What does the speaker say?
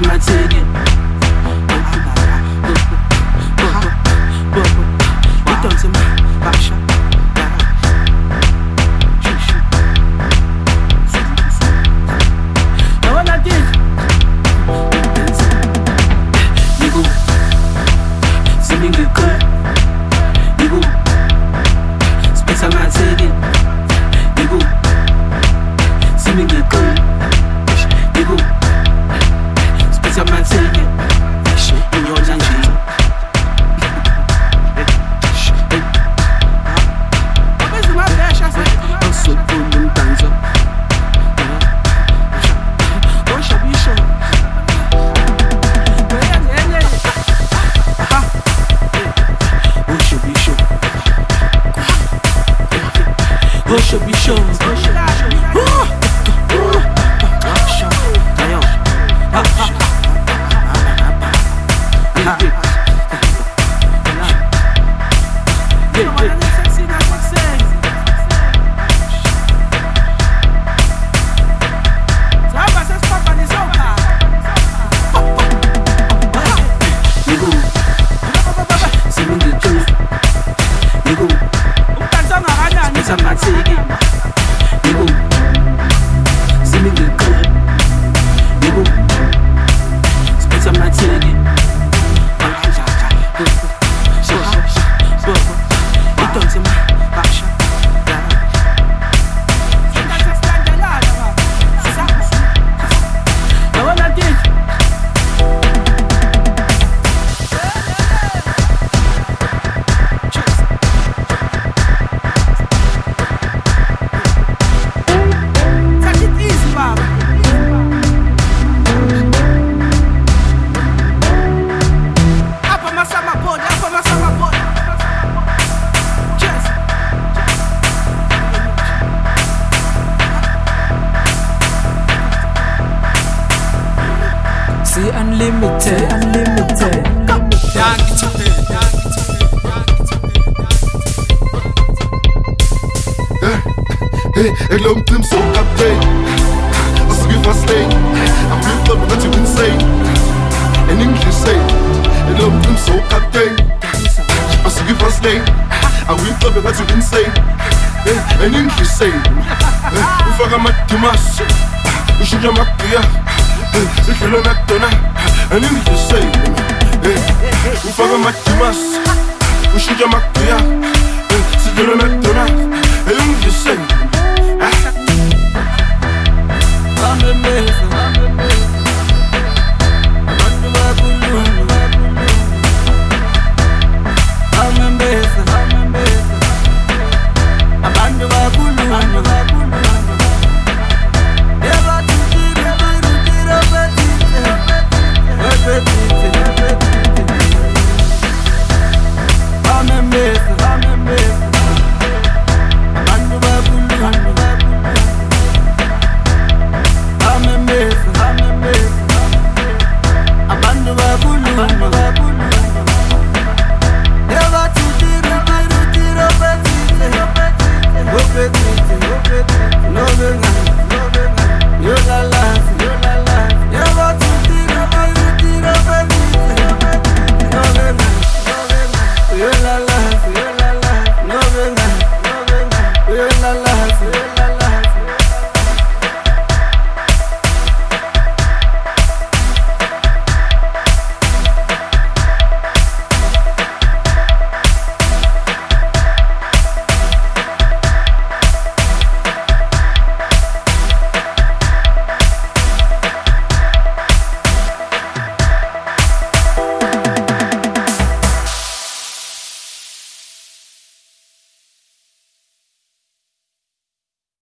my ticket. You done to me, Basha. Now when I did, nigga, see me get good. Nigga, spend my ticket. Nigga, see me get good. Nigga, spend my ticket. In your lunch. Should be shown. My ticket, nigga. See me get good, nigga. Spend on my ticket. You done to me, Basha. Now when I did, say unlimited. Ik loop hem zo kapitein. Als ik je vaststeen, I'm built up that you insane. In English say, ik loop hem zo kapitein. Als ik je vaststeen, I'm built up that you insane. In English say, we vangen met je mas. We shoot je makkia. Ik wil een actona. In English say, we vangen met je mas. We shoot je makkia.